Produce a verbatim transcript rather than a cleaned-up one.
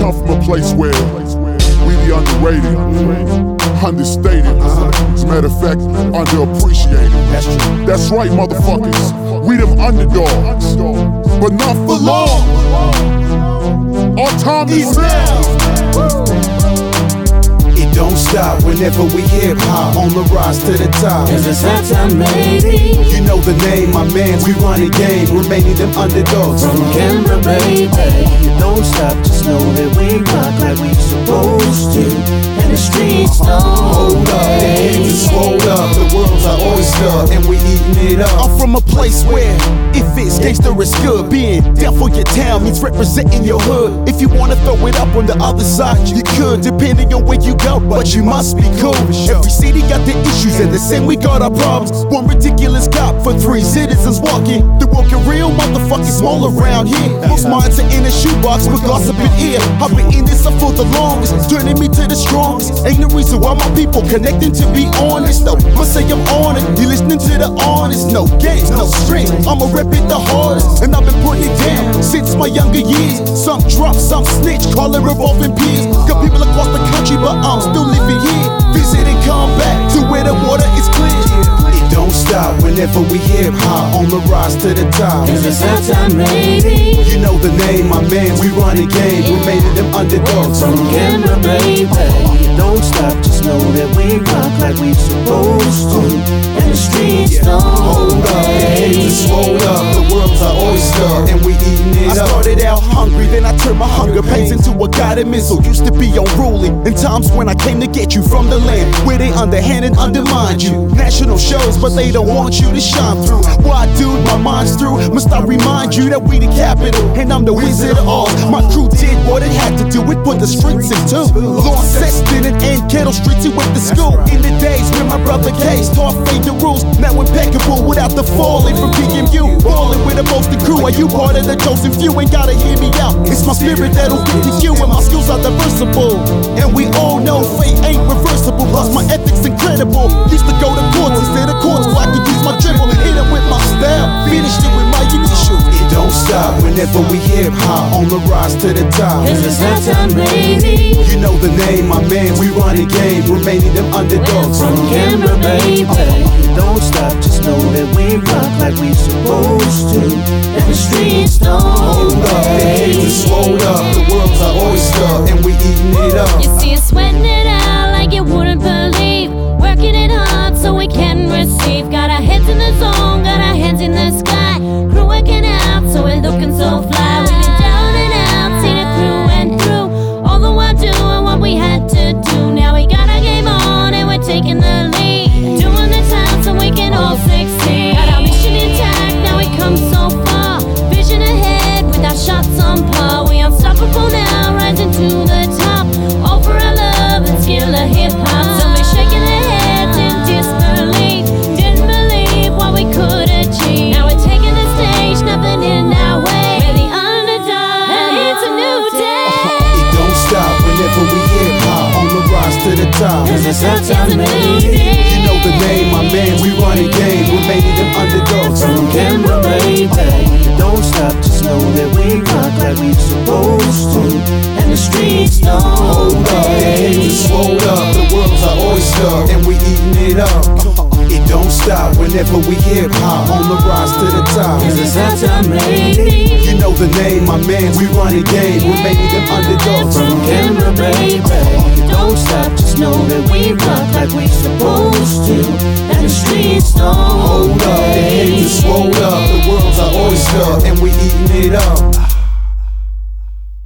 come from a place where we the underrated, understated, as a matter of fact, underappreciated. That's right, motherfuckers. We them underdogs, but not for long. Our time is now. It don't stop whenever we hip hop on the rise to the top. Cause it's our time, baby. You know the name, my man. We run the game, remaining them underdogs. From Canberra, baby. It don't stop, just know that we rock like we supposed to. And the streets don't hold up, the games is rolled up. The world's our oyster, and we eating it up. I'm from a place where if it's gangster, it's good. Being down for your town means representing your hood. If you wanna throw it up on the other side, you could, depending on where you go. But you must be cool. Every city got their issues, and the same we got our problems. One ridiculous cop for three citizens walking. The walking real motherfuckers small around here. Most minds are in a shoebox with gossip in ear. I've been in this up for the longest, turning me to the strongest. Ain't no reason why my people connecting, to be honest. No, must say I'm on it. You listening to the honest. No games, no strings. I'ma rep it the hardest, and I've been putting it down since my younger years. Some drop, some snitch, call it revolving peers. Got people across the country, but I'm still living here. Visit and come back to where the water is clear. It don't stop whenever we hip hop on the rise to the top. Cause it's our time, baby. You know the name, my man. We run the game, remaining them underdogs. From Canberra, baby. It don't stop, just know that we rock like we supposed to. And the streets don't hold up, the games is rolled up. The world's our oyster, and we eating it up. I started out hungry, then I turned my hunger pains into a guided missile. Used to be unruly in times when I came to get you from the land where they underhand and undermined you. National shows, but they don't want you to shine through. Why, dude, my mind's through. Must I remind you that we the capital, and I'm the Wizard of Oz. My crew did what it had to do, it put the streets in two. Lord Seston and Kettle Streets, he went to school. In the days when my brother Case taught Fade the rules, now impeccable without the falling from P M U. Ballin' with the most of crew, are you part of the chosen few? Ain't gotta hear me out, it's my spirit that'll get to you, and my skills are diversible. And we all know fate ain't reversible, plus my ethics incredible. Used to go to courts instead of courts where I could use my dribble. Hit it with my style, finished it with my initial. It don't stop whenever we hip hop on the rise to the top. Cause it's our time, baby. You know the name, my man. We run the game, remaining them underdogs. From Canberra, baby. It don't stop, just know that we rock like we supposed to. And the streets don't hold up, the games is rolled up. The world's our oyster, and we eating it up. You see us sweating it out like you wouldn't believe. Working it hard so we can receive. Got our heads in the zone, got our hands in the sky. Crew working out so we're looking so fly. We get down and out, seen it through and through. All the while doing what we had to do. Now we got our game on and we're taking the lead. Doing the time so we can all succeed. Got our mission intact, now we come so far. Vision ahead with our shots on par. We unstoppable now, rising to the top. All for our love and skill of hip hop. So we're shaking their heads in disbelief. Didn't believe what we could achieve. Now we're taking the stage, nothing in our way. We're the underdog, and it's a new day. It don't stop whenever we hip hop on the rise to the top. Cause it's our time, baby. You know the name, my man. We run the game, remaining them underdogs. From Canberra, baby. It don't stop, just know that we rock like we supposed to. And the streets don't hold up, the games is rolled up. The world's our oyster, and we eating it up. It don't stop whenever we hip hop on the rise to the top. Cause it's our time, baby. You know the name, my man. We run the game, remaining them underdogs. From Canberra, baby. It don't stop, just know that we rock like we supposed to. And the streets don't hold up, the games is rolled up. The world's our oyster, and we eating it up.